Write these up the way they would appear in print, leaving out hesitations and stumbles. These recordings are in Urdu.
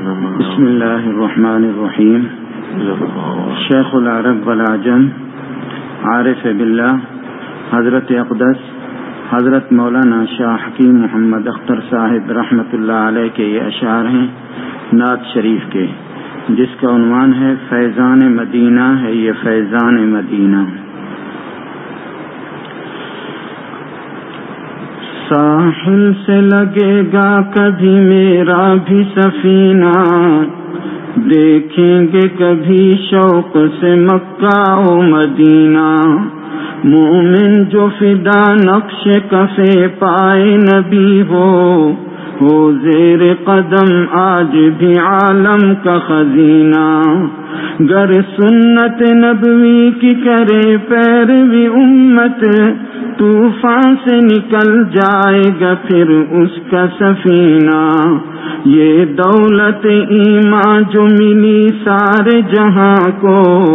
بسم اللہ الرحمن الرحیم. شیخ العرب والعجم عارف باللہ حضرت اقدس حضرت مولانا شاہ حکیم محمد اختر صاحب رحمۃ اللہ علیہ کے یہ اشعار ہیں نعت شریف کے، جس کا عنوان ہے فیضان مدینہ ہے یہ فیضان مدینہ. ساحل سے لگے گا کبھی میرا بھی سفینہ، دیکھیں گے کبھی شوق سے مکہ و مدینہ. مومن جو فدا نقش کفے پائے نبی ہو زیر قدم آج بھی عالم کا خزینہ. گر سنت نبوی کی کرے پیروی امت، طوفان سے نکل جائے گا پھر اس کا سفینہ. یہ دولت ایمان جو ملی سارے جہاں کو،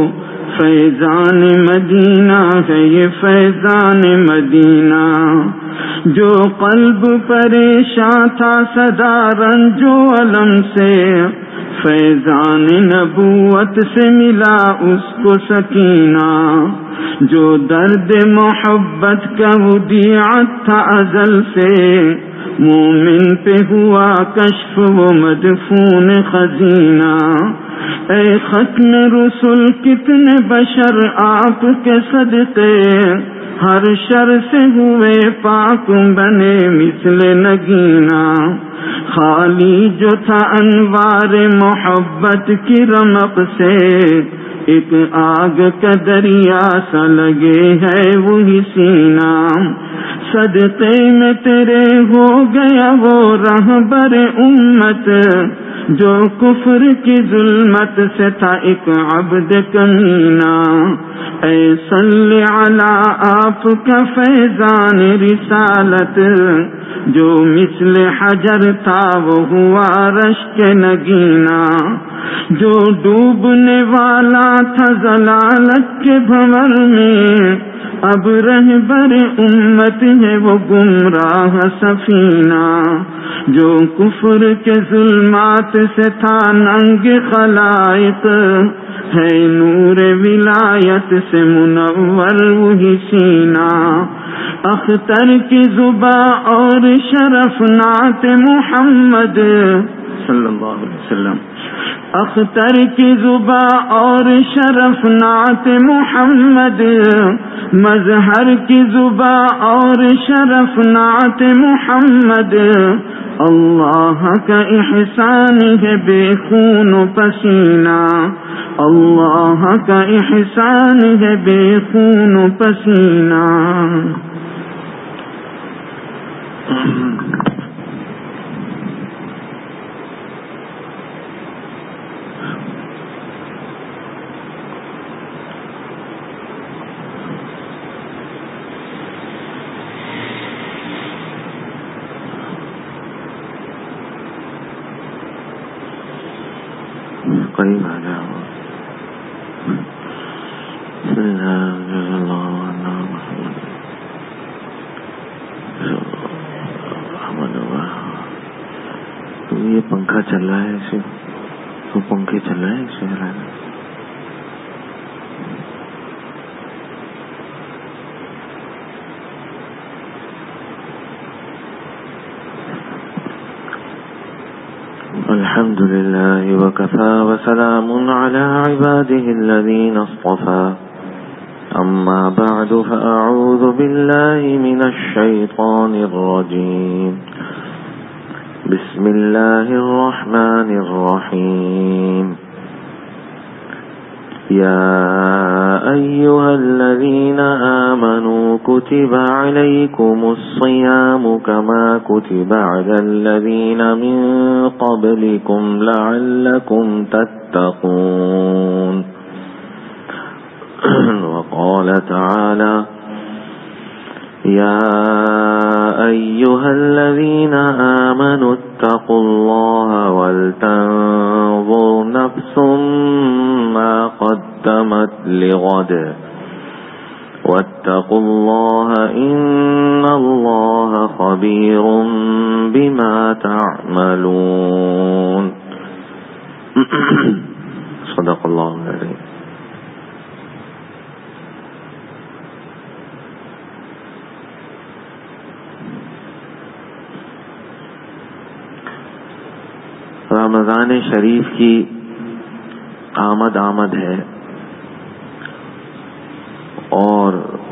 فیضان مدینہ ہے یہ فیضان مدینہ. جو قلب پریشان تھا سدا رنج و الم سے، فیضان نبوت سے ملا اس کو سکینہ. جو درد محبت کا ودیعت تھا ازل سے، مومن پہ ہوا کشف و مدفون خزینہ. اے ختم رسول کتنے بشر آپ کے صدقے، ہر شر سے ہوئے پاک بنے مثل نگینہ. خالی جو تھا انوار محبت کی رمق سے، ایک آگ کا دریا سا لگے ہے وہی سینہ. صدقے میں تیرے ہو گیا وہ رہبر امت، جو کفر کی ظلمت سے تھا ایک عبد کمینہ. اے صلی علی آپ کا فیضان رسالت، جو مثل حجر تھا وہ ہوا رشک نگینہ. جو ڈوبنے والا تھا ضلالت کے بھنور میں، اب رہبر امت ہے وہ گمراہ سفینہ. جو کفر کے ظلمات سے تھا ننگ خلائق، ہے نور ولایت سے منور وہی سینہ. اختر کی زباں اور شرف نعت محمد صلی اللہ علیہ وسلم، اختر کی زباں اور شرف نعت محمد، مظہر کی زباں اور شرف نعت محمد. اللہ کا احسان ہے بے خون و پسینہ، اللہ کا احسان ہے بے خون و پسینہ. قریب آ جاؤ. یہ پنکھا چل رہا ہے، اسے تو پنکھے چل رہے ہیں، اسے چلانا. الحمد لله وكفى وسلام على عباده الذين اصطفى. أما بعد فأعوذ بالله من الشيطان الرجيم. بسم الله الرحمن الرحيم. يا أيها الذين آمنوا كتب عليكم الصيام كما كتب على الذين من قبلكم لعلكم تتقون. وقال تعالى يا أيها الذين آمنوا اتقوا الله ولتنظر نفس ما قدمت لغد واتقوا الله إن الله خبير بما تعملون. صدق اللہ العظیم. رمضان شریف کی آمد ہے اور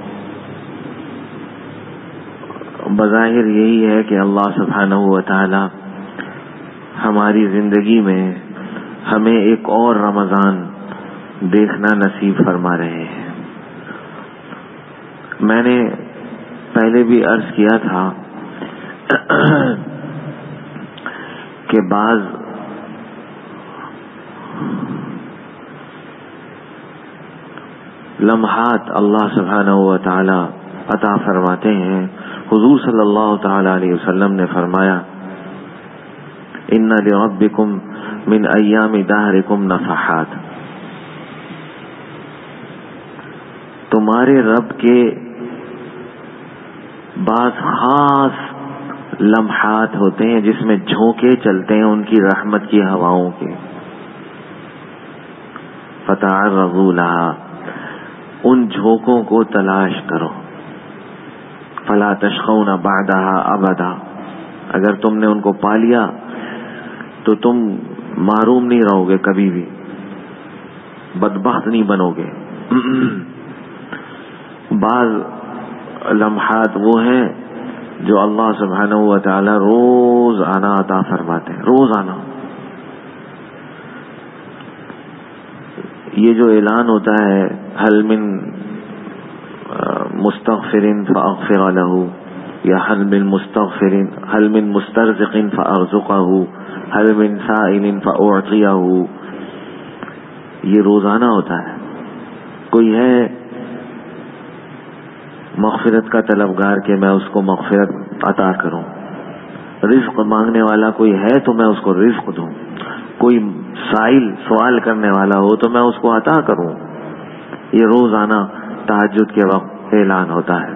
بظاہر یہی ہے کہ اللہ سبحانہ و تعالی ہماری زندگی میں ہمیں ایک اور رمضان دیکھنا نصیب فرما رہے ہیں. میں نے پہلے بھی عرض کیا تھا کہ بعض لمحات اللہ سبحانہ و تعالی عطا فرماتے ہیں. حضور صلی اللہ تعالی علیہ وسلم نے فرمایا ان لربکم من ایام دہرکم نفحات. تمہارے رب کے بعض خاص لمحات ہوتے ہیں جس میں جھونکے چلتے ہیں ان کی رحمت کی ہواؤں کے. فتعرضوا لها، ان جھونکوں کو تلاش کرو. فلا تشقون بعدها ابدا، اگر تم نے ان کو پا لیا تو تم محروم نہیں رہو گے، کبھی بھی بدبخت نہیں بنو گے. بعض لمحات وہ ہیں جو اللہ سبحانہ و تعالی روز آنا عطا فرماتے ہیں. روز آنا، یہ جو اعلان ہوتا ہے حل من مستغفر فاغفر له، یا حل من مسترزق فارزقه، حل من سائل فاعطيه، یہ روزانہ ہوتا ہے. کوئی ہے مغفرت کا طلبگار کہ میں اس کو مغفرت عطا کروں. رزق مانگنے والا کوئی ہے تو میں اس کو رزق دوں. کوئی سائل سوال کرنے والا ہو تو میں اس کو عطا کروں. یہ روزانہ تہجد کے وقت اعلان ہوتا ہے.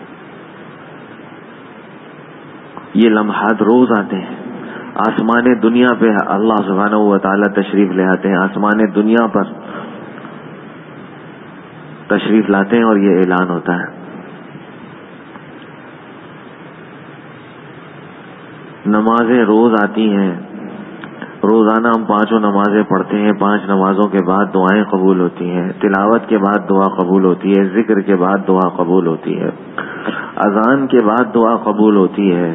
یہ لمحات روز آتے ہیں. آسمان دنیا پہ اللہ سبحانہ و تعالی تشریف لے آتے ہیں. آسمان دنیا پر تشریف لاتے ہیں اور یہ اعلان ہوتا ہے. نمازیں روز آتی ہیں. روزانہ ہم 5 نمازیں پڑھتے ہیں. 5 نمازوں کے بعد دعائیں قبول ہوتی ہیں. تلاوت کے بعد دعا قبول ہوتی ہے. ذکر کے بعد دعا قبول ہوتی ہے. اذان کے بعد دعا قبول ہوتی ہے.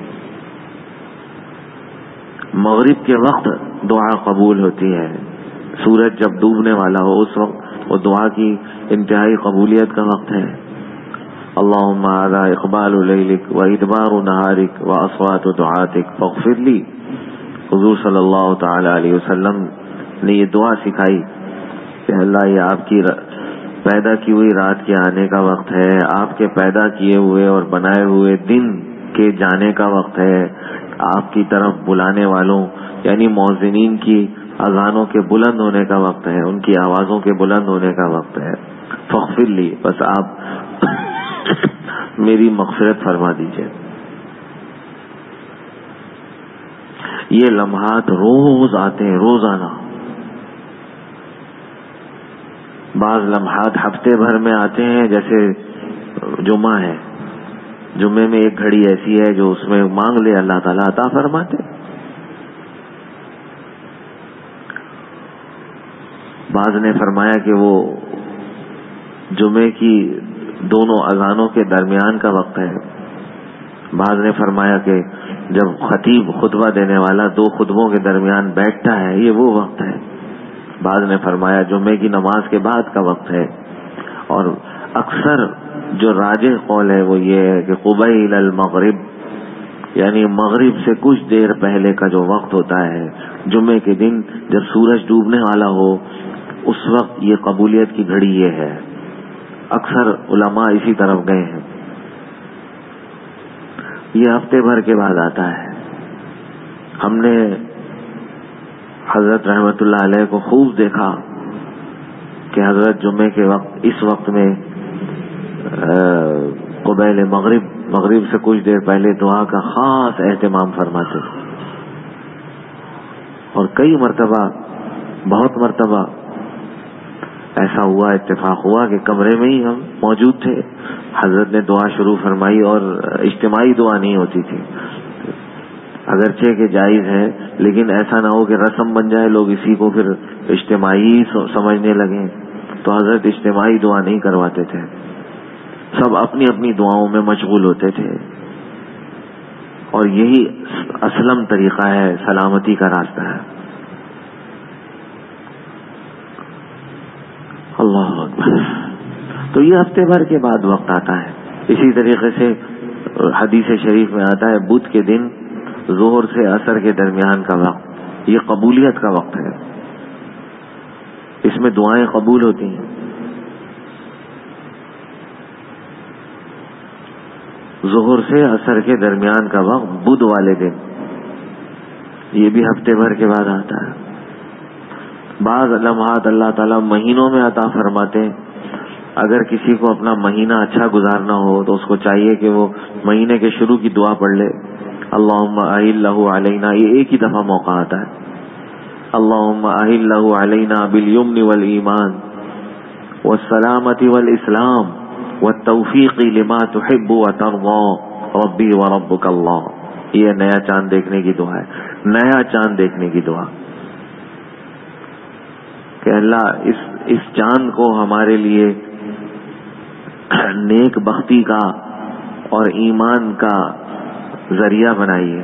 مغرب کے وقت دعا قبول ہوتی ہے. سورج جب ڈوبنے والا ہو اس وقت وہ دعا کی انتہائی قبولیت کا وقت ہے. اللہم ھذا اقبال لیلک و ادبار نہارک و اصوات دعاتک فاغفر لی. حضور صلی اللہ تعالی علیہ وسلم نے یہ دعا سکھائی کہ اللہ یہ آپ کی پیدا کی ہوئی رات کے آنے کا وقت ہے. آپ کے پیدا کیے ہوئے اور بنائے ہوئے دن کے جانے کا وقت ہے. آپ کی طرف بلانے والوں یعنی مؤذنین کی اذانوں کے بلند ہونے کا وقت ہے. ان کی آوازوں کے بلند ہونے کا وقت ہے. فاغفر لی، بس آپ میری مغفرت فرما دیجئے. یہ لمحات روز آتے ہیں، روزانہ. بعض لمحات ہفتے بھر میں آتے ہیں، جیسے جمعہ ہے. جمعے میں ایک گھڑی ایسی ہے جو اس میں مانگ لے اللہ تعالیٰ عطا فرماتے. بعض نے فرمایا کہ وہ جمعے کی دونوں اذانوں کے درمیان کا وقت ہے. بعض نے فرمایا کہ جب خطیب خطبہ دینے والا 2 خطبوں کے درمیان بیٹھتا ہے یہ وہ وقت ہے. بعض نے فرمایا جمعے کی نماز کے بعد کا وقت ہے. اور اکثر جو راجح قول ہے وہ یہ ہے کہ قبیل المغرب، یعنی مغرب سے کچھ دیر پہلے کا جو وقت ہوتا ہے جمعے کے دن جب سورج ڈوبنے والا ہو اس وقت یہ قبولیت کی گھڑی یہ ہے. اکثر علماء اسی طرف گئے ہیں. یہ ہفتے بھر کے بعد آتا ہے. ہم نے حضرت رحمت اللہ علیہ کو خوب دیکھا کہ حضرت جمعے کے وقت اس وقت میں قبیل مغرب سے کچھ دیر پہلے دعا کا خاص اہتمام فرماتے. اور کئی مرتبہ بہت مرتبہ ایسا ہوا، اتفاق ہوا کہ کمرے میں ہی ہم موجود تھے، حضرت نے دعا شروع فرمائی اور اجتماعی دعا نہیں ہوتی تھی، اگرچہ کہ جائز ہے، لیکن ایسا نہ ہو کہ رسم بن جائے، لوگ اسی کو پھر اجتماعی سمجھنے لگیں، تو حضرت اجتماعی دعا نہیں کرواتے تھے، سب اپنی اپنی دعاؤں میں مشغول ہوتے تھے، اور یہی اسلم طریقہ ہے، سلامتی کا راستہ ہے۔ اللہ اکبر۔ تو یہ ہفتے بھر کے بعد وقت آتا ہے۔ اسی طریقے سے حدیث شریف میں آتا ہے بدھ کے دن ظہر سے عصر کے درمیان کا وقت، یہ قبولیت کا وقت ہے، اس میں دعائیں قبول ہوتی ہیں۔ ظہر سے عصر کے درمیان کا وقت بدھ والے دن، یہ بھی ہفتے بھر کے بعد آتا ہے۔ بعض لمحات اللہ تعالیٰ مہینوں میں عطا فرماتے ہیں، اگر کسی کو اپنا مہینہ اچھا گزارنا ہو تو اس کو چاہیے کہ وہ مہینے کے شروع کی دعا پڑھ لے، اللہم اہلہ علینا، یہ ایک ہی دفعہ موقع آتا ہے، اللہم اہلہ علینا بالیمن والایمان والسلامۃ والاسلام والتوفیق لما تحب وترضى ربی وربک اللہ۔ یہ نیا چاند دیکھنے کی دعا ہے، نیا چاند دیکھنے کی دعا کہ اللہ اس چاند کو ہمارے لیے نیک بختی کا اور ایمان کا ذریعہ بنائیے،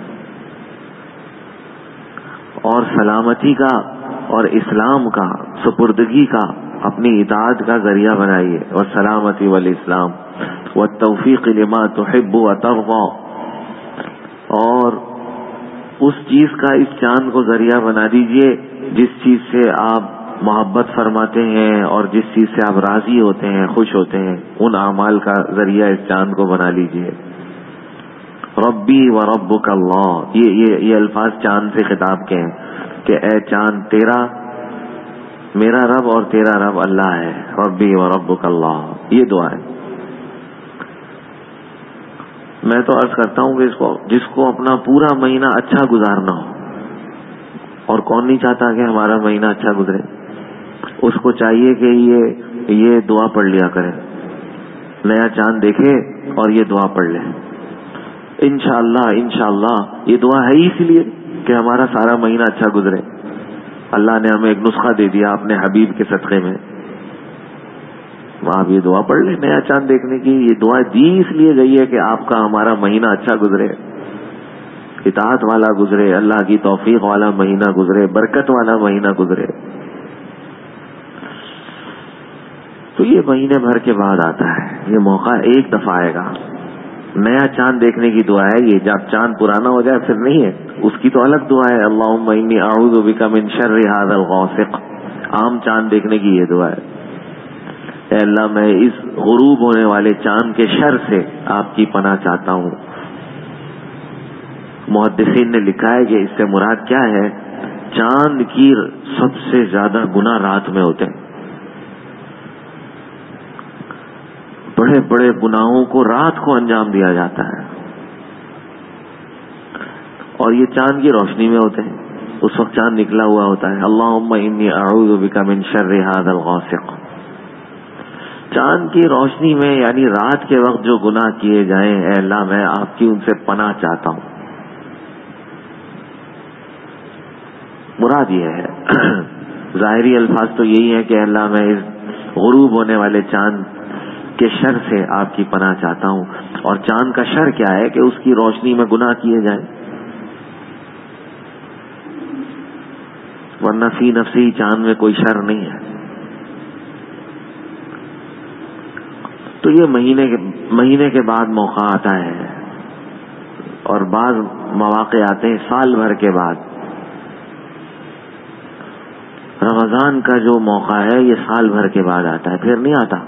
اور سلامتی کا اور اسلام کا، سپردگی کا، اپنی اطاعت کا ذریعہ بنائیے، اور سلامتی والاسلام والتوفیق لما تحب وترضى، اور اس چیز کا اس چاند کو ذریعہ بنا دیجئے جس چیز سے آپ محبت فرماتے ہیں اور جس چیز سے آپ راضی ہوتے ہیں، خوش ہوتے ہیں، ان اعمال کا ذریعہ اس چاند کو بنا لیجئے۔ ربی و ربک اللہ، یہ الفاظ چاند سے خطاب کے ہیں کہ اے چاند تیرا، میرا رب اور تیرا رب اللہ ہے، ربی و ربک اللہ، یہ دعا ہے۔ میں تو عرض کرتا ہوں کہ جس کو اپنا پورا مہینہ اچھا گزارنا ہو، اور کون نہیں چاہتا کہ ہمارا مہینہ اچھا گزرے، اس کو چاہیے کہ یہ دعا پڑھ لیا کرے، نیا چاند دیکھے اور یہ دعا پڑھ لے، انشاءاللہ یہ دعا ہے ہی اس لیے کہ ہمارا سارا مہینہ اچھا گزرے۔ اللہ نے ہمیں ایک نسخہ دے دیا اپنے حبیب کے صدقے میں، آپ یہ دعا پڑھ لیں نیا چاند دیکھنے کی۔ یہ دعا دی اس لیے گئی ہے کہ آپ کا ہمارا مہینہ اچھا گزرے، اطاعت والا گزرے، اللہ کی توفیق والا مہینہ گزرے، برکت والا مہینہ گزرے۔ تو یہ مہینے بھر کے بعد آتا ہے، یہ موقع ایک دفعہ آئے گا، نیا چاند دیکھنے کی دعا ہے یہ، جب چاند پرانا ہو جائے پھر نہیں ہے، اس کی تو الگ دعا ہے، اللہم انی اعوذ بک من شر ھذا الغاسق، عام چاند دیکھنے کی یہ دعا ہے، اے اللہ میں اس غروب ہونے والے چاند کے شر سے آپ کی پناہ چاہتا ہوں۔ محدثین نے لکھا ہے کہ اس سے مراد کیا ہے، چاند کی سب سے زیادہ گناہ رات میں ہوتے ہیں، بڑے بڑے گناہوں کو رات کو انجام دیا جاتا ہے، اور یہ چاند کی روشنی میں ہوتے ہیں، اس وقت چاند نکلا ہوا ہوتا ہے، اللہم انی اعوذ بک من شر ھذا الغاسق، چاند کی روشنی میں، یعنی رات کے وقت جو گناہ کیے جائیں، اے اللہ میں آپ کی ان سے پناہ چاہتا ہوں۔ مراد یہ ہے، ظاہری الفاظ تو یہی ہے کہ اللہ میں اس غروب ہونے والے چاند کے شر سے آپ کی پناہ چاہتا ہوں، اور چاند کا شر کیا ہے کہ اس کی روشنی میں گناہ کیے جائیں، ورنہ فی نفسی چاند میں کوئی شر نہیں ہے۔ تو یہ مہینے کے بعد موقع آتا ہے، اور بعض مواقع آتے ہیں سال بھر کے بعد۔ رمضان کا جو موقع ہے یہ سال بھر کے بعد آتا ہے، پھر نہیں آتا،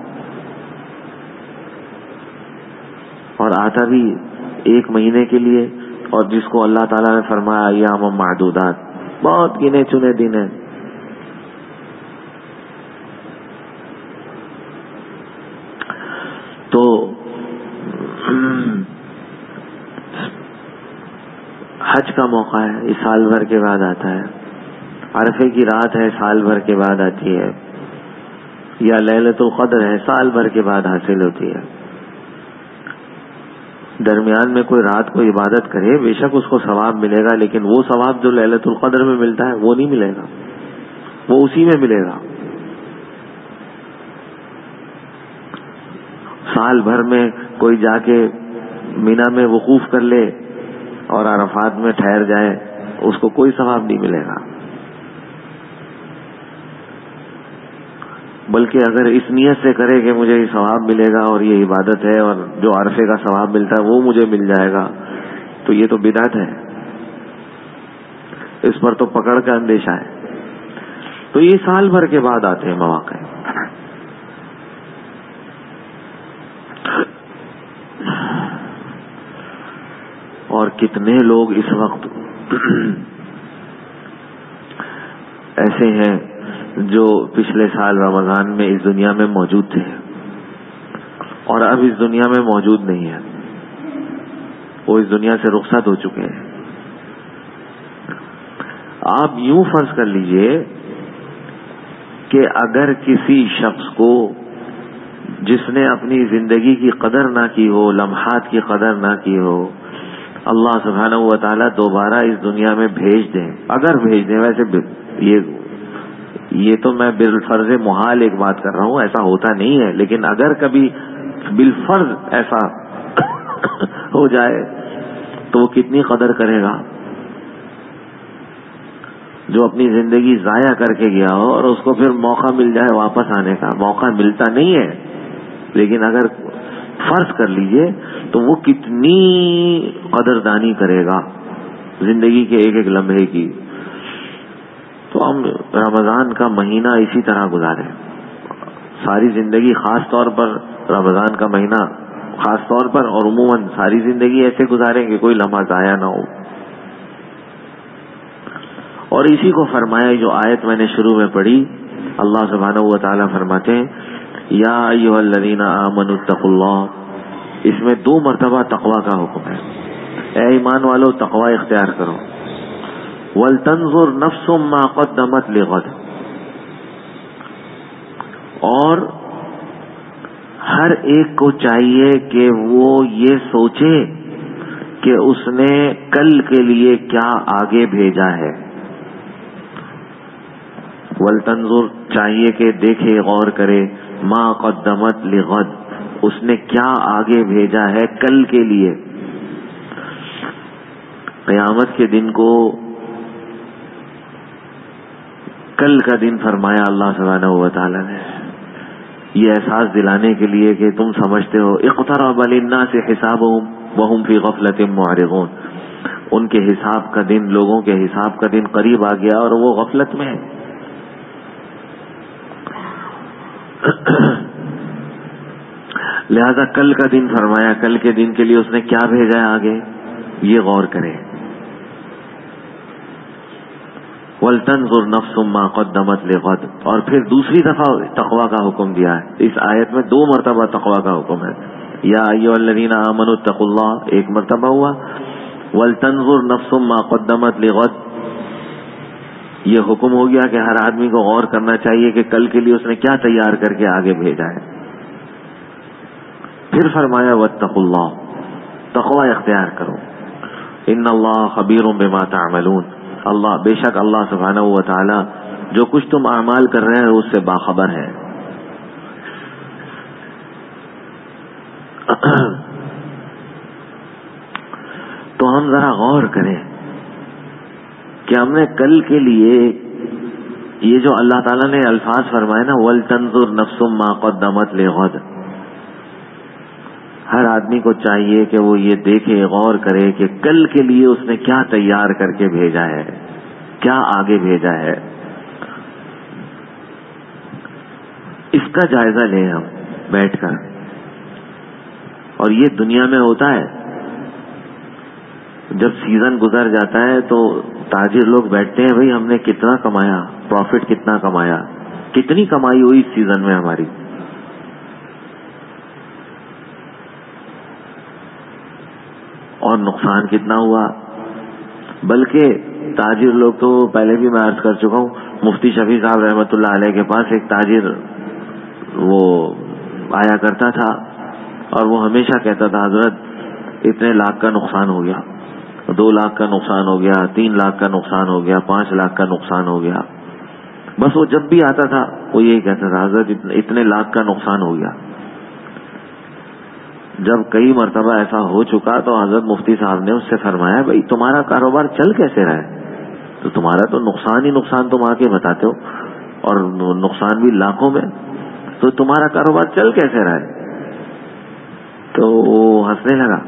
اور آتا بھی ایک مہینے کے لیے، اور جس کو اللہ تعالیٰ نے فرمایا ایام معدودات، بہت گنے چنے دن ہیں۔ تو حج کا موقع ہے، اس سال بھر کے بعد آتا ہے، عرفے کی رات ہے سال بھر کے بعد آتی ہے، یا لیلۃ القدر ہے سال بھر کے بعد حاصل ہوتی ہے. درمیان میں کوئی رات کو عبادت کرے بے شک اس کو ثواب ملے گا، لیکن وہ ثواب جو لیلۃ القدر میں ملتا ہے وہ نہیں ملے گا، وہ اسی میں ملے گا. سال بھر میں کوئی جا کے مینا میں وقوف کر لے اور عرفات میں ٹھہر جائے، اس کو کوئی ثواب نہیں ملے گا. بلکہ اگر اس نیت سے کرے کہ مجھے یہ ثواب ملے گا اور یہ عبادت ہے اور جو عرفے کا ثواب ملتا ہے وہ مجھے مل جائے گا، تو یہ تو بدعت ہے، اس پر تو پکڑ کا اندیشہ ہے. تو یہ سال بھر کے بعد آتے ہیں مواقع. اور کتنے لوگ اس وقت ایسے ہیں جو پچھلے سال رمضان میں اس دنیا میں موجود تھے اور اب اس دنیا میں موجود نہیں ہیں، وہ اس دنیا سے رخصت ہو چکے ہیں. آپ یوں فرض کر لیجئے کہ اگر کسی شخص کو جس نے اپنی زندگی کی قدر نہ کی ہو، لمحات کی قدر نہ کی ہو، اللہ سبحانہ و تعالیٰ دوبارہ اس دنیا میں بھیج دیں، اگر بھیج دیں، ویسے یہ تو میں بالفرض محال ایک بات کر رہا ہوں، ایسا ہوتا نہیں ہے، لیکن اگر کبھی بالفرض ایسا ہو جائے تو وہ کتنی قدر کرے گا جو اپنی زندگی ضائع کر کے گیا ہو اور اس کو پھر موقع مل جائے واپس آنے کا. موقع ملتا نہیں ہے، لیکن اگر فرض کر لیجئے تو وہ کتنی قدردانی کرے گا زندگی کے ایک ایک لمحے کی. تو ہم رمضان کا مہینہ اسی طرح گزاریں، ساری زندگی، خاص طور پر رمضان کا مہینہ خاص طور پر، اور عموماً ساری زندگی ایسے گزاریں کہ کوئی لمحہ ضائع نہ ہو. اور اسی کو فرمایا جو آیت میں نے شروع میں پڑھی، اللہ سبحانہ و تعالیٰ فرماتے ہیں یا ایھا الذین آمنوا اتقوا اللہ. اس میں 2 مرتبہ تقوی کا حکم ہے. اے ایمان والو تقوی اختیار کرو. وَلْتَنْظُرْ نَفْسٌ مَّا قَدَّمَتْ لِغَدٍ. اور ہر ایک کو چاہیے کہ وہ یہ سوچے کہ اس نے کل کے لیے کیا آگے بھیجا ہے. وَلْتَنْظُرْ چاہیے کہ دیکھے، غور کرے، مَا قَدَّمَتْ لِغَدٍ، اس نے کیا آگے بھیجا ہے کل کے لیے. قیامت کے دن کو کل کا دن فرمایا اللہ سبحانہ و تعالیٰ نے، یہ احساس دلانے کے لیے کہ تم سمجھتے ہو اقترب للناس حسابهم وهم فی غفلۃ معرضون. ان کے حساب کا دن، لوگوں کے حساب کا دن قریب آ گیا اور وہ غفلت میں ہے. لہذا کل کا دن فرمایا، کل کے دن کے لیے اس نے کیا بھیجا ہے آگے، یہ غور کرے. وَلْتَنْظُرْ نَفْسٌ مَّا قَدَّمَتْ لِغَدٍ. اور پھر دوسری دفعہ تقوی کا حکم دیا ہے. اس آیت میں 2 مرتبہ تقوی کا حکم ہے. یا ایھا الذین آمنوا اتقوا اللہ ایک مرتبہ ہوا، وَلْتَنْظُرْ نَفْسٌ مَّا قَدَّمَتْ لِغَدٍ یہ حکم ہو گیا کہ ہر آدمی کو غور کرنا چاہیے کہ کل کے لیے اس نے کیا تیار کر کے آگے بھیجا ہے. پھر فرمایا واتقوا اللہ، تقوی اختیار کرو. ان اللہ خبیر بما تعملون. اللہ بے شک اللہ سبحانہ و تعالی جو کچھ تم اعمال کر رہے ہیں اس سے باخبر ہے. تو ہم ذرا غور کریں کہ ہم نے کل کے لیے یہ جو اللہ تعالیٰ نے الفاظ فرمائے نا، وَلْتَنْظُرْ نَفْسٌ مَّا قَدَّمَتْ لِغَدٍ، ہر آدمی کو چاہیے کہ وہ یہ دیکھے، غور کرے کہ کل کے لیے اس نے کیا تیار کر کے بھیجا ہے، کیا آگے بھیجا ہے. اس کا جائزہ لیں ہم بیٹھ کر. اور یہ دنیا میں ہوتا ہے، جب سیزن گزر جاتا ہے تو تاجر لوگ بیٹھتے ہیں، بھئی ہم نے کتنا کمایا، پروفٹ کتنا کمایا، کتنی کمائی ہوئی اس سیزن میں ہماری، اور نقصان کتنا ہوا. بلکہ تاجر لوگ تو پہلے بھی میں عرض کر چکا ہوں، مفتی شفیع صاحب رحمۃ اللہ علیہ کے پاس ایک تاجر وہ آیا کرتا تھا اور وہ ہمیشہ کہتا تھا حضرت اتنے لاکھ کا نقصان ہو گیا، 2 لاکھ کا نقصان ہو گیا، 3 لاکھ کا نقصان ہو گیا، 5 لاکھ کا نقصان ہو گیا. بس وہ جب بھی آتا تھا وہ یہی کہتا تھا حضرت اتنے لاکھ کا نقصان ہو گیا. جب کئی مرتبہ ایسا ہو چکا تو حضرت مفتی صاحب نے اس سے فرمایا بھائی تمہارا کاروبار چل کیسے رہا ہے؟ تو تمہارا تو نقصان ہی نقصان تم آ کے بتاتے ہو اور نقصان بھی لاکھوں میں، تو تمہارا کاروبار چل کیسے رہا ہے؟ تو وہ ہنسنے لگا.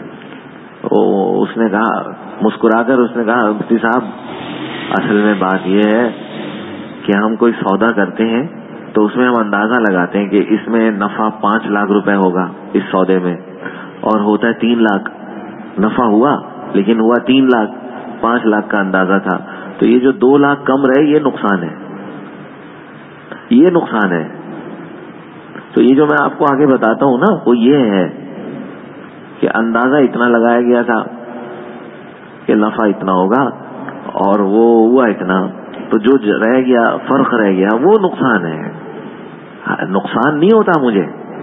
اس نے کہا، مسکرا کر اس نے کہا مفتی صاحب اصل میں بات یہ ہے کہ ہم کوئی سودا کرتے ہیں تو اس میں ہم اندازہ لگاتے ہیں کہ اس میں نفع 5 لاکھ روپے ہوگا اس سودے میں، اور ہوتا ہے 3 لاکھ. نفع ہوا لیکن ہوا 3 لاکھ، 5 لاکھ کا اندازہ تھا، تو یہ جو 2 لاکھ کم رہے یہ نقصان ہے، یہ نقصان ہے. تو یہ جو میں آپ کو آگے بتاتا ہوں نا وہ یہ ہے کہ اندازہ اتنا لگایا گیا تھا کہ نفع اتنا ہوگا اور وہ ہوا اتنا، تو جو رہ گیا فرق رہ گیا وہ نقصان ہے. نقصان نہیں ہوتا مجھے،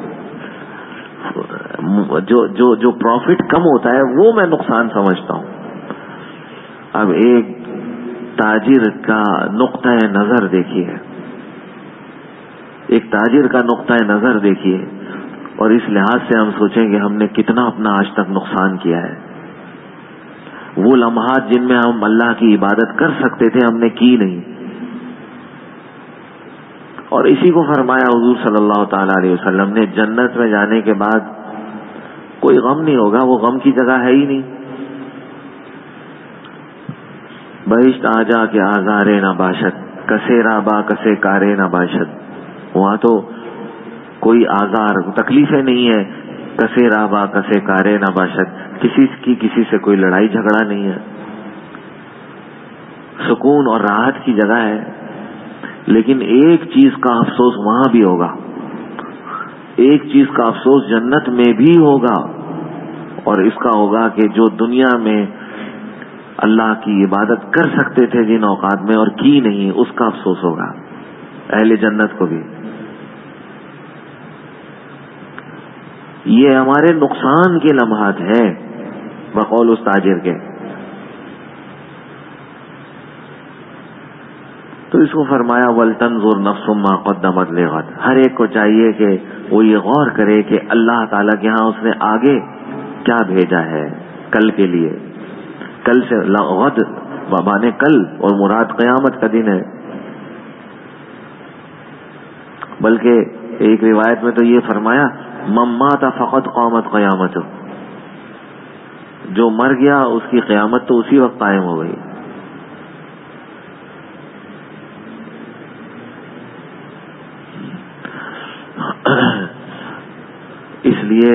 جو پروفٹ کم ہوتا ہے وہ میں نقصان سمجھتا ہوں. اب ایک تاجر کا نقطۂ نظر دیکھیے، ایک تاجر کا نقطۂ نظر دیکھیے، اور اس لحاظ سے ہم سوچیں کہ ہم نے کتنا اپنا آج تک نقصان کیا ہے. وہ لمحات جن میں ہم اللہ کی عبادت کر سکتے تھے ہم نے کی نہیں. اور اسی کو فرمایا حضور صلی اللہ تعالی علیہ وسلم نے، جنت میں جانے کے بعد کوئی غم نہیں ہوگا، وہ غم کی جگہ ہے ہی نہیں. بہشت آجا کے آزارے نہ باشد، کسے رابا کسے کارے نہ باشد. وہاں تو کوئی آزار تکلیفیں نہیں ہے، کسے رابا کسے کارے نہ باشد، کسی سے کوئی لڑائی جھگڑا نہیں ہے، سکون اور راحت کی جگہ ہے. لیکن ایک چیز کا افسوس وہاں بھی ہوگا، ایک چیز کا افسوس جنت میں بھی ہوگا، اور اس کا ہوگا کہ جو دنیا میں اللہ کی عبادت کر سکتے تھے جن اوقات میں اور کی نہیں، اس کا افسوس ہوگا اہل جنت کو بھی. یہ ہمارے نقصان کے لمحات ہیں بقول اس تاجر کے. تو اس کو فرمایا وَلْتَنْظُرْ نَفْسٌ مَا قَدَّمَتْ لِغَدٍ. ہر ایک کو چاہیے کہ وہ یہ غور کرے کہ اللہ تعالیٰ کے ہاں اس نے آگے کیا بھیجا ہے کل کے لیے. کل سے غد بابانے کل، اور مراد قیامت کا دن ہے. بلکہ ایک روایت میں تو یہ فرمایا من مات فقد قامت قیامت، جو مر گیا اس کی قیامت تو اسی وقت قائم ہو گئی. اس لیے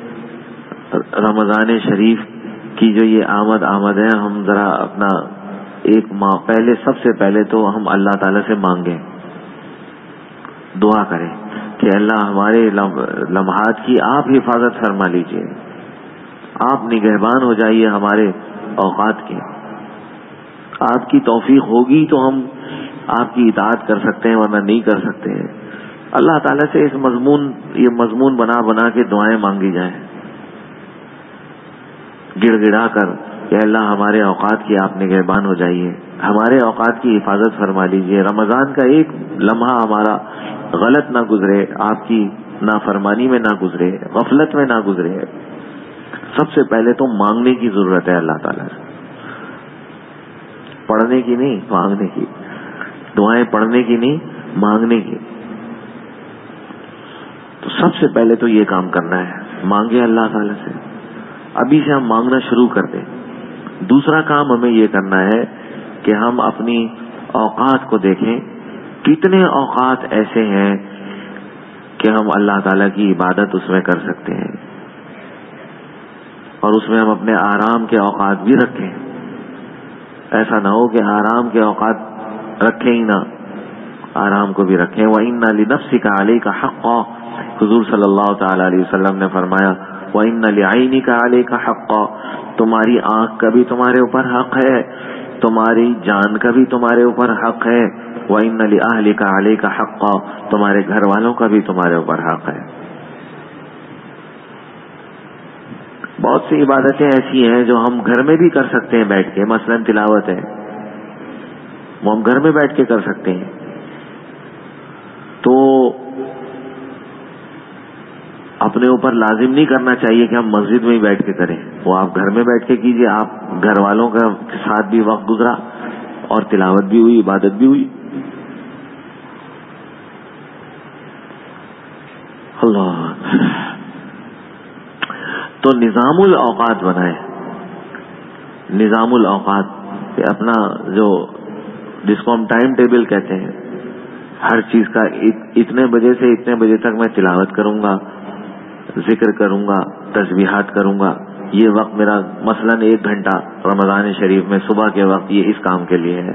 رمضان شریف کی جو یہ آمد ہے، ہم ذرا اپنا ایک ماہ پہلے، سب سے پہلے تو ہم اللہ تعالیٰ سے مانگیں، دعا کریں کہ اللہ ہمارے لمحات کی آپ حفاظت فرما لیجئے، آپ نگہبان ہو جائیے ہمارے اوقات کے. آپ کی توفیق ہوگی تو ہم آپ کی اطاعت کر سکتے ہیں، ورنہ نہیں کر سکتے ہیں. اللہ تعالیٰ سے یہ مضمون بنا کے دعائیں مانگی جائیں، گڑ گڑا کر کہ اللہ ہمارے اوقات کی آپ نگہبان ہو جائیے، ہمارے اوقات کی حفاظت فرما لیجیے. رمضان کا ایک لمحہ ہمارا غلط نہ گزرے، آپ کی نافرمانی میں نہ گزرے، غفلت میں نہ گزرے. سب سے پہلے تو مانگنے کی ضرورت ہے اللہ تعالیٰ سے، پڑھنے کی نہیں، مانگنے کی. دعائیں پڑھنے کی نہیں، مانگنے کی. تو سب سے پہلے تو یہ کام کرنا ہے، مانگے اللہ تعالیٰ سے. ابھی سے ہم مانگنا شروع کر دیں. دوسرا کام ہمیں یہ کرنا ہے کہ ہم اپنی اوقات کو دیکھیں، کتنے اوقات ایسے ہیں کہ ہم اللہ تعالیٰ کی عبادت اس میں کر سکتے ہیں، اور اس میں ہم اپنے آرام کے اوقات بھی رکھیں. ایسا نہ ہو کہ آرام کے اوقات رکھیں ہی نہ، آرام کو بھی رکھیں. وَإِنَّ لِنَفْسِكَ عَلَيْكَ حَقًّا، حضور صلی اللہ تعالی علیہ وسلم نے فرمایا وَإِنَّ لِعَيْنِكَ عَلَيْكَ حَقًّا، تمہاری آنکھ کا بھی تمہارے اوپر حق ہے. تمہاری جان کا بھی تمہارے اوپر حق ہے، وَإِنَّ لِأَهْلِكَ عَلَيْكَ حَقًّا، تمہارے گھر والوں کا بھی تمہارے اوپر حق ہے۔ بہت سی عبادتیں ایسی ہیں جو ہم گھر میں بھی کر سکتے ہیں بیٹھ کے، مثلا تلاوت ہے، وہ ہم گھر میں بیٹھ کے کر سکتے ہیں۔ تو اپنے اوپر لازم نہیں کرنا چاہیے کہ ہم مسجد میں ہی بیٹھ کے کریں، وہ آپ گھر میں بیٹھ کے کیجئے، آپ گھر والوں کے ساتھ بھی وقت گزرا اور تلاوت بھی ہوئی، عبادت بھی ہوئی۔ اللہ، تو نظام الاوقات بنائے، نظام الاوقات، اپنا جو جس کو ہم ٹائم ٹیبل کہتے ہیں، ہر چیز کا اتنے بجے سے اتنے بجے تک میں تلاوت کروں گا، ذکر کروں گا، تسبیحات کروں گا، یہ وقت میرا مثلا 1 گھنٹہ رمضان شریف میں صبح کے وقت یہ اس کام کے لیے ہے،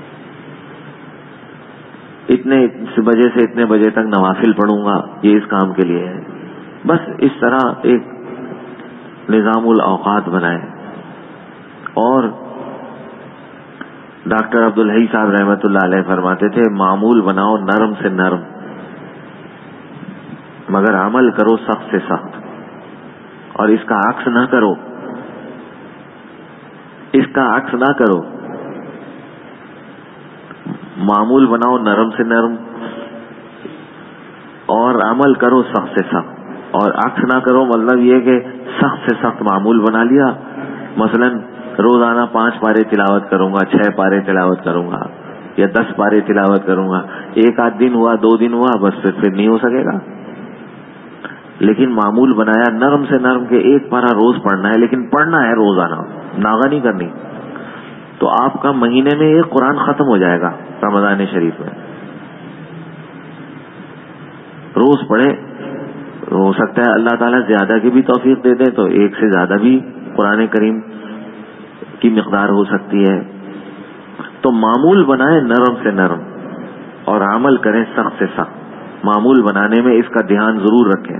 اتنے بجے سے اتنے بجے تک نوافل پڑھوں گا، یہ اس کام کے لیے ہے۔ بس اس طرح ایک نظام الاوقات بنائے۔ اور ڈاکٹر عبدالحی صاحب رحمۃ اللہ علیہ فرماتے تھے، معمول بناؤ نرم سے نرم، مگر عمل کرو سخت سے سخت، اور اس کا عکس نہ کرو، اس کا عکس نہ کرو۔ معمول بناؤ نرم سے نرم اور عمل کرو سخت سے سخت، اور عکس نہ کرو مطلب یہ کہ سخت سے سخت معمول بنا لیا، مثلا روزانہ 5 پارے تلاوت کروں گا، 6 پارے تلاوت کروں گا، یا 10 پارے تلاوت کروں گا، 1 آدھ دن ہوا، 2 دن ہوا، بس پھر نہیں ہو سکے گا۔ لیکن معمول بنایا نرم سے نرم کہ 1 پارہ روز پڑھنا ہے، لیکن پڑھنا ہے روزانہ، ناغہ نہیں کرنی، تو آپ کا مہینے میں 1 قرآن ختم ہو جائے گا رمضان شریف میں۔ روز پڑھے، ہو سکتا ہے اللہ تعالیٰ زیادہ کی بھی توفیق دے دے تو 1 سے زیادہ بھی قرآن کریم کی مقدار ہو سکتی ہے۔ تو معمول بنائیں نرم سے نرم اور عمل کریں سخت سے سخت۔ معمول بنانے میں اس کا دھیان ضرور رکھیں۔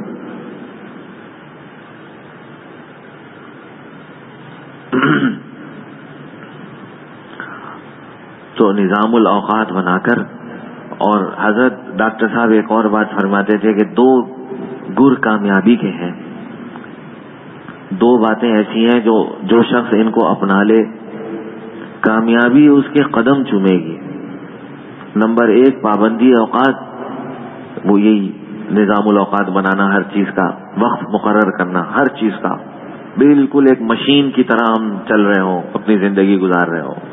تو نظام الاوقات بنا کر، اور حضرت ڈاکٹر صاحب ایک اور بات فرماتے تھے کہ 2 گر کامیابی کے ہیں، 2 باتیں ایسی ہیں جو شخص ان کو اپنا لے کامیابی اس کے قدم چومے گی۔ نمبر 1 پابندی اوقات، وہ یہی نظام الاوقات بنانا، ہر چیز کا وقت مقرر کرنا، ہر چیز کا بالکل ایک مشین کی طرح ہم چل رہے ہوں، اپنی زندگی گزار رہے ہوں۔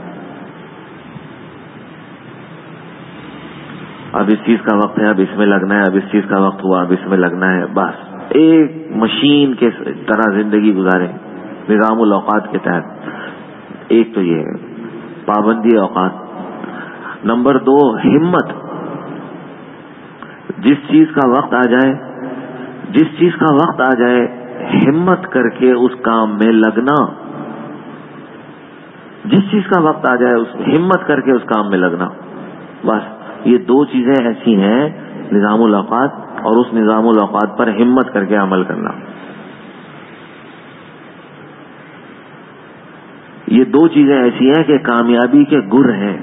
اب اس چیز کا وقت ہے، اب اس میں لگنا ہے، اب اس چیز کا وقت ہوا، اب اس میں لگنا ہے، بس ایک مشین کے طرح زندگی گزاریں نظام الاوقات کے تحت۔ ایک تو یہ ہے پابندی اوقات۔ نمبر 2 ہمت، جس چیز کا وقت آ جائے، جس چیز کا وقت آ جائے ہمت کر کے اس کام میں لگنا، جس چیز کا وقت آ جائے اس ہمت کر کے اس کام میں لگنا۔ بس یہ 2 چیزیں ایسی ہیں، نظام الاوقات اور اس نظام الاوقات پر ہمت کر کے عمل کرنا۔ یہ 2 چیزیں ایسی ہیں کہ کامیابی کے گر ہیں۔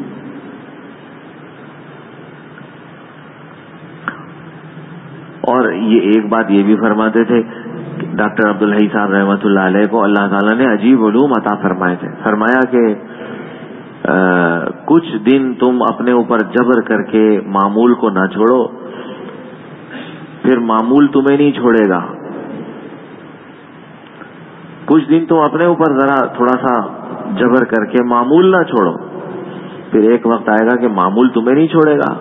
اور یہ ایک بات یہ بھی فرماتے تھے ڈاکٹر عبدالحی صاحب رحمۃ اللہ علیہ کو اللہ تعالیٰ نے عجیب علوم عطا فرمائے تھے۔ فرمایا کہ کچھ دن تم اپنے اوپر جبر کر کے معمول کو نہ چھوڑو، پھر معمول تمہیں نہیں چھوڑے گا۔ کچھ دن تم اپنے اوپر ذرا تھوڑا سا جبر کر کے معمول نہ چھوڑو، پھر ایک وقت آئے گا کہ معمول تمہیں نہیں چھوڑے گا۔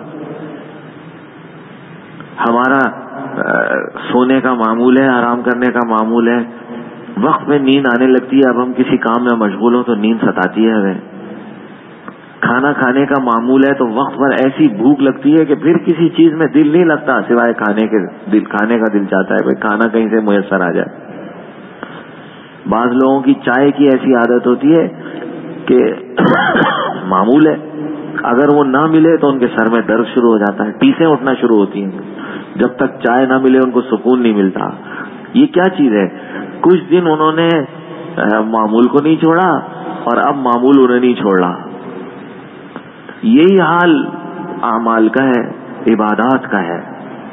ہمارا سونے کا معمول ہے، آرام کرنے کا معمول ہے، وقت میں نیند آنے لگتی ہے، اب ہم کسی کام میں مشغول ہوں تو نیند ستاتی ہے ہمیں۔ کھانا کھانے کا معمول ہے تو وقت پر ایسی بھوک لگتی ہے کہ پھر کسی چیز میں دل نہیں لگتا سوائے کھانے کا دل چاہتا ہے، بھائی کھانا کہیں سے میسر آ جائے۔ بعض لوگوں کی چائے کی ایسی عادت ہوتی ہے کہ معمول ہے، اگر وہ نہ ملے تو ان کے سر میں درد شروع ہو جاتا ہے، ٹیسیں اٹھنا شروع ہوتی ہیں، جب تک چائے نہ ملے ان کو سکون نہیں ملتا۔ یہ کیا چیز ہے؟ کچھ دن انہوں نے معمول کو نہیں چھوڑا، اور اب معمول انہیں نہیں چھوڑ رہا. یہی حال اعمال کا ہے، عبادات کا ہے،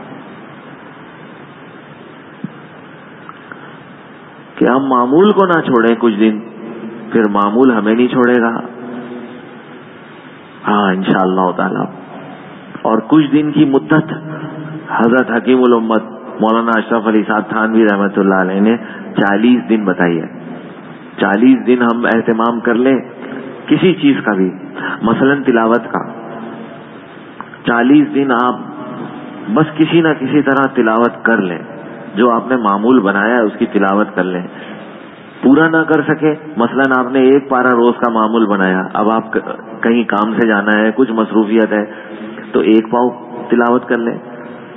کہ ہم معمول کو نہ چھوڑیں کچھ دن، پھر معمول ہمیں نہیں چھوڑے گا. ہاں انشاءاللہ تعالی. اور کچھ دن کی مدت حضرت حکیم الامت مولانا اشرف علی صاحب تھانوی رحمۃ اللہ علیہ نے 40 دن بتائی ہے. 40 دن ہم اہتمام کر لیں کسی چیز کا بھی، مثلا تلاوت کا. 40 دن آپ بس کسی نہ کسی طرح تلاوت کر لیں، جو آپ نے معمول بنایا ہے اس کی تلاوت کر لیں. پورا نہ کر سکے، مثلا آپ نے 1 پارہ روز کا معمول بنایا، اب آپ کہیں کام سے جانا ہے، کچھ مصروفیت ہے، تو 1 پاؤ تلاوت کر لیں.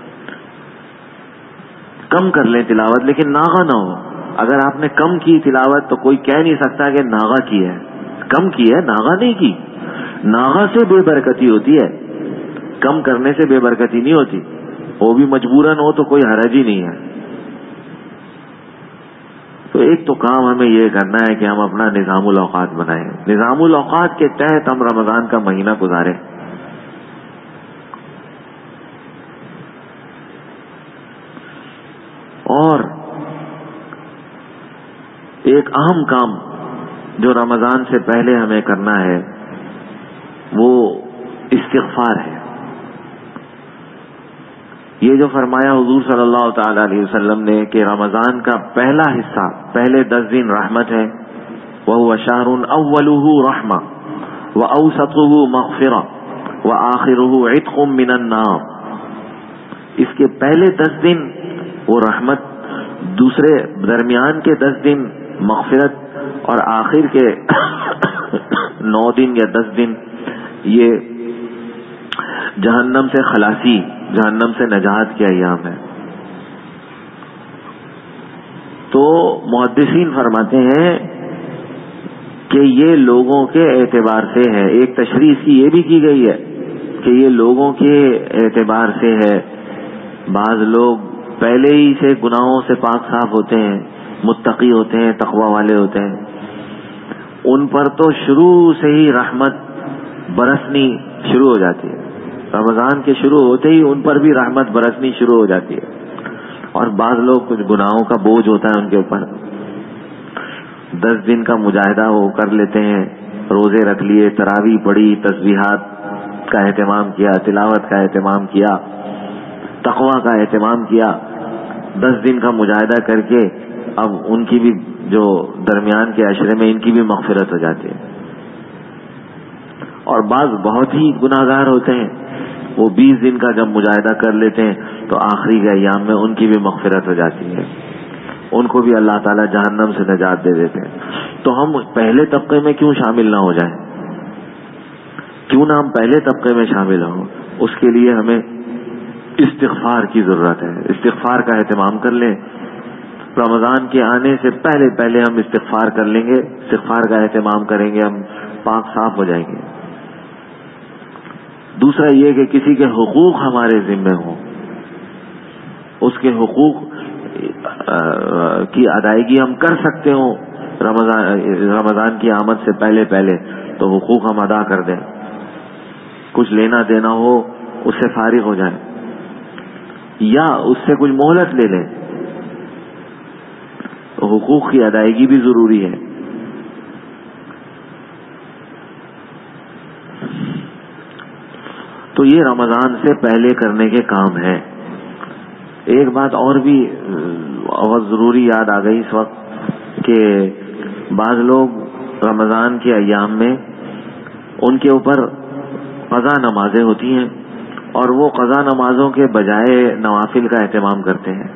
کم کر لیں تلاوت، لیکن ناغہ نہ ہو. اگر آپ نے کم کی تلاوت تو کوئی کہہ نہیں سکتا کہ ناغہ کی ہے. کم کی ہے، ناغہ نہیں کی. ناغہ سے بے برکتی ہوتی ہے، کم کرنے سے بے برکتی نہیں ہوتی. وہ بھی مجبوراً ہو تو کوئی حرج ہی نہیں ہے. تو ایک تو کام ہمیں یہ کرنا ہے کہ ہم اپنا نظام الاوقات بنائیں. نظام الاوقات کے تحت ہم رمضان کا مہینہ گزاریں. اور ایک اہم کام جو رمضان سے پہلے ہمیں کرنا ہے وہ استغفار ہے. یہ جو فرمایا حضور صلی اللہ تعالی علیہ وسلم نے کہ رمضان کا پہلا حصہ، پہلے 10 دن رحمت ہے، وَهُوَ شَهْرٌ أَوَّلُهُ رَحْمَةٌ وَأَوْسَطُهُ مَغْفِرَةٌ وَآخِرُهُ عِتْقٌ مِّنَ النَّارِ. اس کے پہلے 10 دن وہ رحمت، دوسرے درمیان کے 10 دن مغفرت، اور آخر کے 9 دن یا 10 دن یہ جہنم سے خلاصی، جہنم سے نجات کے ایام ہے. تو محدثین فرماتے ہیں کہ یہ لوگوں کے اعتبار سے ہے. ایک تشریح اس کی یہ بھی کی گئی ہے کہ یہ لوگوں کے اعتبار سے ہے. بعض لوگ پہلے ہی سے گناہوں سے پاک صاف ہوتے ہیں، متقی ہوتے ہیں، تقوی والے ہوتے ہیں، ان پر تو شروع سے ہی رحمت برسنی شروع ہو جاتی ہے. رمضان کے شروع ہوتے ہی ان پر بھی رحمت برسنی شروع ہو جاتی ہے. اور بعض لوگ کچھ گناہوں کا بوجھ ہوتا ہے ان کے اوپر، 10 دن کا مجاہدہ وہ کر لیتے ہیں، روزے رکھ لیے، تراویح پڑھی، تسبیحات کا اہتمام کیا، تلاوت کا اہتمام کیا، تقوی کا اہتمام کیا. 10 دن کا مجاہدہ کر کے اب ان کی بھی جو درمیان کے عشرے میں ان کی بھی مغفرت ہو جاتی ہے. اور بعض بہت ہی گناہگار ہوتے ہیں، وہ 20 دن کا جب مجاہدہ کر لیتے ہیں تو آخری کے ایام میں ان کی بھی مغفرت ہو جاتی ہے، ان کو بھی اللہ تعالیٰ جہنم سے نجات دے دیتے ہیں. تو ہم پہلے طبقے میں کیوں شامل نہ ہو جائیں؟ کیوں نہ ہم پہلے طبقے میں شامل ہوں؟ اس کے لیے ہمیں استغفار کی ضرورت ہے. استغفار کا اہتمام کر لیں. رمضان کے آنے سے پہلے پہلے ہم استغفار کر لیں گے، استغفار کا اہتمام کریں گے، ہم پاک صاف ہو جائیں گے. دوسرا یہ کہ کسی کے حقوق ہمارے ذمہ ہوں، اس کے حقوق کی ادائیگی ہم کر سکتے ہوں رمضان کی آمد سے پہلے پہلے، تو حقوق ہم ادا کر دیں. کچھ لینا دینا ہو اس سے فارغ ہو جائیں، یا اس سے کچھ مہلت لے لیں. حقوق کی ادائیگی بھی ضروری ہے. تو یہ رمضان سے پہلے کرنے کے کام ہیں. ایک بات اور بھی بہت ضروری یاد آ گئی اس وقت کہ بعض لوگ رمضان کے ایام میں ان کے اوپر قضا نمازیں ہوتی ہیں اور وہ قضا نمازوں کے بجائے نوافل کا اہتمام کرتے ہیں.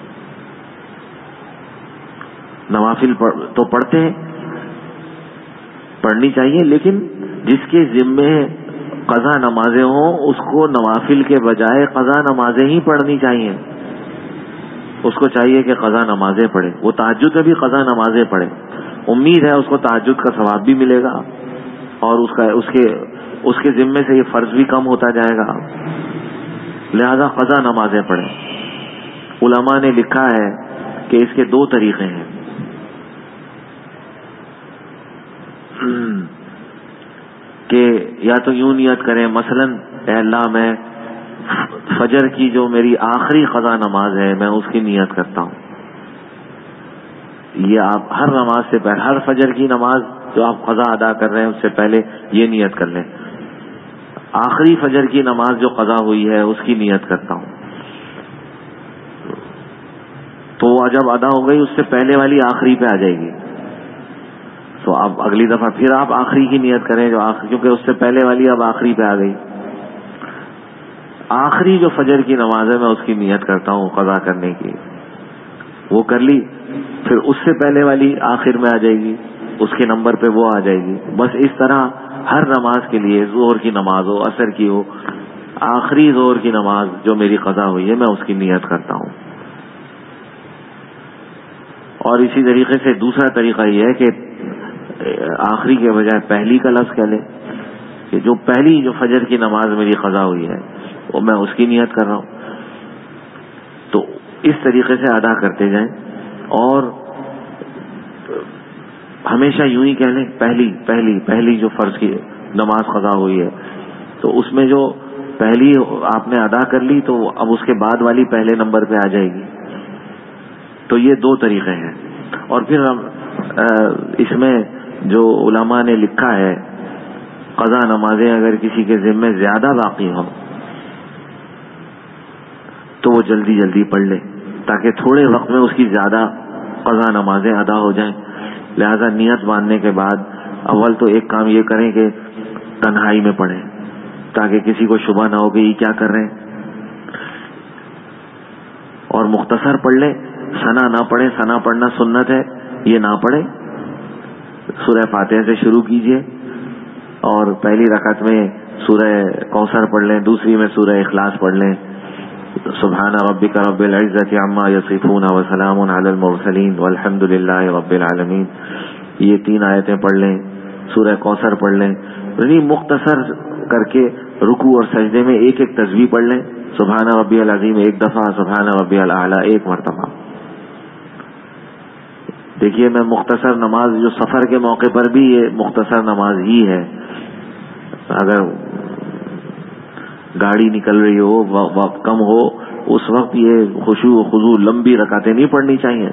نوافل تو پڑھتے ہیں، پڑھنی چاہیے، لیکن جس کے ذمے قضا نمازیں ہوں اس کو نوافل کے بجائے قضا نمازیں ہی پڑھنی چاہیے. اس کو چاہیے کہ قضا نمازیں پڑھے. وہ تہجد میں بھی قضا نمازیں پڑھے، امید ہے اس کو تہجد کا ثواب بھی ملے گا اور اس کے ذمے سے یہ فرض بھی کم ہوتا جائے گا. لہذا قضا نمازیں پڑھیں. علماء نے لکھا ہے کہ اس کے 2 طریقے ہیں. کہ یا تو یوں نیت کریں مثلا اے اللہ میں فجر کی جو میری آخری قضا نماز ہے میں اس کی نیت کرتا ہوں. یہ آپ ہر نماز سے پہلے، ہر فجر کی نماز جو آپ قضا ادا کر رہے ہیں اس سے پہلے یہ نیت کر لیں آخری فجر کی نماز جو قضا ہوئی ہے اس کی نیت کرتا ہوں. تو وہ جب ادا ہو گئی اس سے پہلے والی آخری پہ آ جائے گی. تو اب اگلی دفعہ پھر آپ آخری کی نیت کریں جو آخری، کیونکہ اس سے پہلے والی اب آخری پہ آ گئی. آخری جو فجر کی نماز ہے میں اس کی نیت کرتا ہوں قضا کرنے کی. وہ کر لی، پھر اس سے پہلے والی آخر میں آ جائے گی، اس کے نمبر پہ وہ آ جائے گی. بس اس طرح ہر نماز کے لیے، ظہر کی نماز ہو، عصر کی ہو، آخری ظہر کی نماز جو میری قضا ہوئی ہے میں اس کی نیت کرتا ہوں. اور اسی طریقے سے دوسرا طریقہ یہ ہے کہ آخری کے بجائے پہلی کا لفظ کہہ لیں کہ جو پہلی جو فجر کی نماز میری قضا ہوئی ہے وہ میں اس کی نیت کر رہا ہوں. تو اس طریقے سے ادا کرتے جائیں اور ہمیشہ یوں ہی کہہ لیں پہلی جو فرض کی نماز قضا ہوئی ہے تو اس میں جو پہلی آپ نے ادا کر لی تو اب اس کے بعد والی پہلے نمبر پہ آ جائے گی. تو یہ دو طریقے ہیں. اور پھر اس میں جو علماء نے لکھا ہے قضا نمازیں اگر کسی کے ذمے زیادہ باقی ہوں تو وہ جلدی جلدی پڑھ لے تاکہ تھوڑے وقت میں اس کی زیادہ قضا نمازیں ادا ہو جائیں. لہذا نیت باندھنے کے بعد اول تو ایک کام یہ کریں کہ تنہائی میں پڑھیں تاکہ کسی کو شبہ نہ ہو کہ یہ کیا کر رہے ہیں، اور مختصر پڑھ لیں. ثنا نہ پڑھیں، ثنا پڑھنا سنت ہے، یہ نہ پڑھیں. سورہ فاتحہ سے شروع کیجئے اور پہلی رکعت میں سورہ کوثر پڑھ لیں، دوسری میں سورہ اخلاص پڑھ لیں. سبحان ربک رب العزت عما یصفون وسلام علی المرسلین والحمد للہ رب العالمین. یہ 3 آیتیں پڑھ لیں. سورہ کوثر پڑھ لیں. یعنی مختصر کر کے رکوع اور سجدے میں ایک ایک تسبیح پڑھ لیں. سبحان ربی العظیم ایک دفعہ، سبحان ربی الاعلی ایک مرتبہ. دیکھیے میں مختصر نماز جو سفر کے موقع پر بھی یہ مختصر نماز ہی ہے. اگر گاڑی نکل رہی ہو، وقت کم ہو، اس وقت یہ خشوع و خضوع لمبی رکعتیں نہیں پڑھنی چاہیے.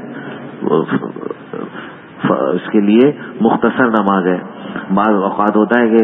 اس کے لیے مختصر نماز ہے. بعض اوقات ہوتا ہے کہ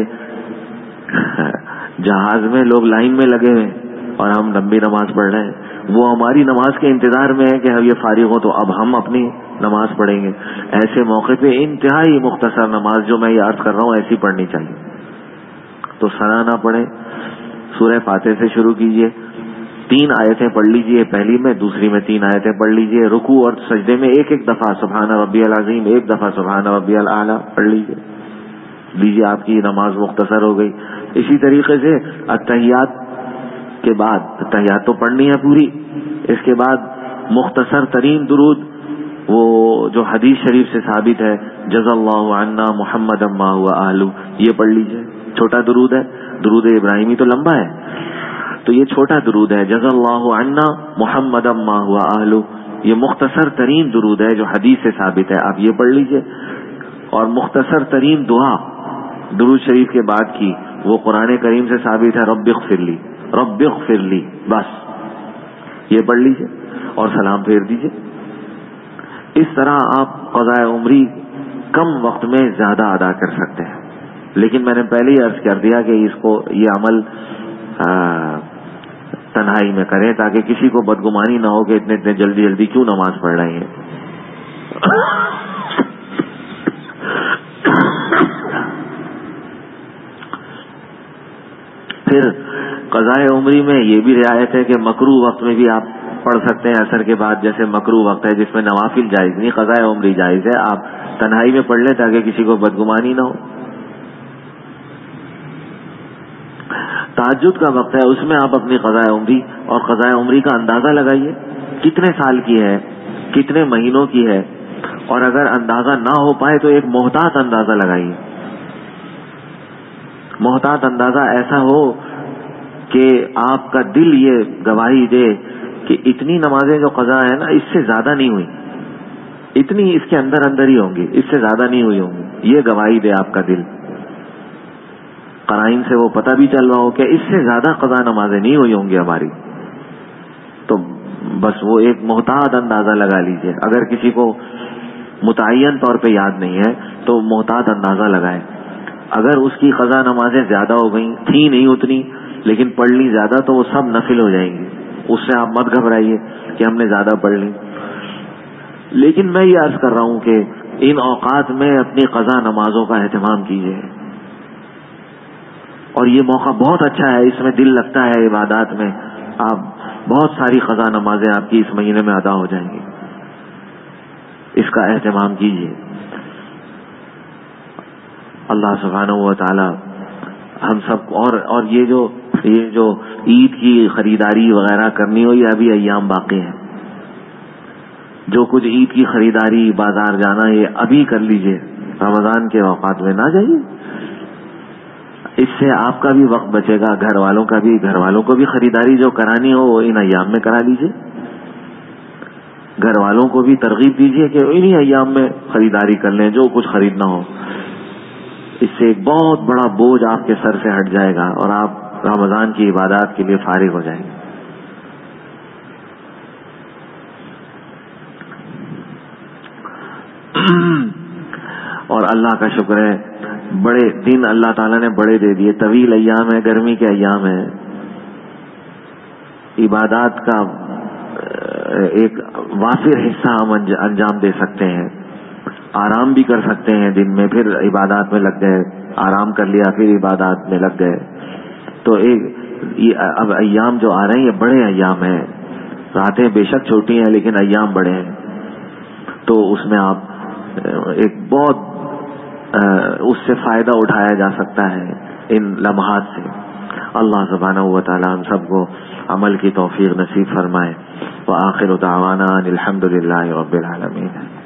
جہاز میں لوگ لائن میں لگے ہوئے اور ہم لمبی نماز پڑھ رہے ہیں. وہ ہماری نماز کے انتظار میں ہے کہ اب یہ فارغ ہو تو اب ہم اپنی نماز پڑھیں گے. ایسے موقع پہ انتہائی مختصر نماز جو میں یہ عرض کر رہا ہوں ایسی پڑھنی چاہیے. تو ثنا نہ پڑھیں، سورہ فاتحہ سے شروع کیجئے، 3 آیتیں پڑھ لیجئے پہلی میں، دوسری میں 3 آیتیں پڑھ لیجئے. رکوع اور سجدے میں ایک ایک دفعہ سبحان ربی العظیم، ایک دفعہ سبحان ربی الاعلی پڑھ لیجئے. آپ کی نماز مختصر ہو گئی. اسی طریقے سے التحیات کے بعد، التحیات تو پڑھنی ہے پوری، اس کے بعد مختصر ترین درود وہ جو حدیث شریف سے ثابت ہے جزا اللہ عنا محمد ما هو اہلہ، یہ پڑھ لیجئے. چھوٹا درود ہے، درود ابراہیمی تو لمبا ہے، تو یہ چھوٹا درود ہے جزا اللہ عنا محمد ما هو اہلہ. یہ مختصر ترین درود ہے جو حدیث سے ثابت ہے، آپ یہ پڑھ لیجئے. اور مختصر ترین دعا درود شریف کے بعد کی وہ قرآن کریم سے ثابت ہے رب اغفر لی، رب اغفر لی، بس یہ پڑھ لیجئے اور سلام پھیر دیجئے. اس طرح آپ قضاء عمری کم وقت میں زیادہ ادا کر سکتے ہیں. لیکن میں نے پہلے ہی عرض کر دیا کہ اس کو یہ عمل تنہائی میں کریں تاکہ کسی کو بدگمانی نہ ہو کہ اتنے جلدی جلدی کیوں نماز پڑھ رہے ہیں. پھر قضاء عمری میں یہ بھی رعایت ہے کہ مکروہ وقت میں بھی آپ پڑھ سکتے ہیں. عصر کے بعد جیسے مکروہ وقت ہے جس میں نوافل جائز نہیں، قضاء عمری جائز ہے. آپ تنہائی میں پڑھ لیں تاکہ کسی کو بدگمانی نہ ہو. تہجد کا وقت ہے، اس میں آپ اپنی قضاء عمری اور قضاء عمری کا اندازہ لگائیے کتنے سال کی ہے، کتنے مہینوں کی ہے. اور اگر اندازہ نہ ہو پائے تو ایک محتاط اندازہ لگائیے. محتاط اندازہ ایسا ہو کہ آپ کا دل یہ گواہی دے کہ اتنی نمازیں جو قضا ہے نا اس سے زیادہ نہیں ہوئی، اتنی اس کے اندر اندر ہی ہوں گی، اس سے زیادہ نہیں ہوئی ہوں گی. یہ گواہی دے آپ کا دل، قرائن سے وہ پتہ بھی چل رہا ہو کہ اس سے زیادہ قضا نمازیں نہیں ہوئی ہوں گی ہماری، تو بس وہ ایک محتاط اندازہ لگا لیجئے. اگر کسی کو متعین طور پہ یاد نہیں ہے تو محتاط اندازہ لگائے. اگر اس کی قضا نمازیں زیادہ ہو گئیں، تھی نہیں اتنی لیکن پڑھ لی زیادہ، تو وہ سب نفل ہو جائیں گی. اس سے آپ مت گھبرائیے کہ ہم نے زیادہ پڑھ لی. لیکن میں یہ عرض کر رہا ہوں کہ ان اوقات میں اپنی قضا نمازوں کا اہتمام کیجیے، اور یہ موقع بہت اچھا ہے، اس میں دل لگتا ہے عبادات میں. آپ بہت ساری قضا نمازیں آپ کی اس مہینے میں ادا ہو جائیں گی، اس کا اہتمام کیجیے. اللہ سبحانہ و تعالی ہم سب اور یہ جو عید کی خریداری وغیرہ کرنی ہو، یہ ابھی ایام باقی ہیں. جو کچھ عید کی خریداری، بازار جانا، یہ ابھی کر لیجئے، رمضان کے اوقات میں نہ جائیے. اس سے آپ کا بھی وقت بچے گا، گھر والوں کو بھی خریداری جو کرانی ہو وہ ان ایام میں کرا لیجئے. گھر والوں کو بھی ترغیب دیجیے کہ انہی ایام میں خریداری کر لیں جو کچھ خریدنا ہو. اس سے ایک بہت بڑا بوجھ آپ کے سر سے ہٹ جائے گا اور آپ رمضان کی عبادات کے لیے فارغ ہو جائیں گے. اور اللہ کا شکر ہے، بڑے دن اللہ تعالیٰ نے بڑے دے دیے. طویل ایام ہے، گرمی کے ایام ہے، عبادات کا ایک وافر حصہ ہم انجام دے سکتے ہیں. آرام بھی کر سکتے ہیں دن میں، پھر عبادات میں لگ گئے، آرام کر لیا پھر عبادات میں لگ گئے. تو اب ایام جو آ رہے ہیں یہ بڑے ایام ہیں. راتیں بے شک چھوٹی ہیں لیکن ایام بڑے ہیں. تو اس میں آپ ایک بہت اس سے فائدہ اٹھایا جا سکتا ہے ان لمحات سے. اللہ سبحانہ و تعالی ہم سب کو عمل کی توفیق نصیب فرمائے. وآخر دعوانا الحمد للہ رب العالمین.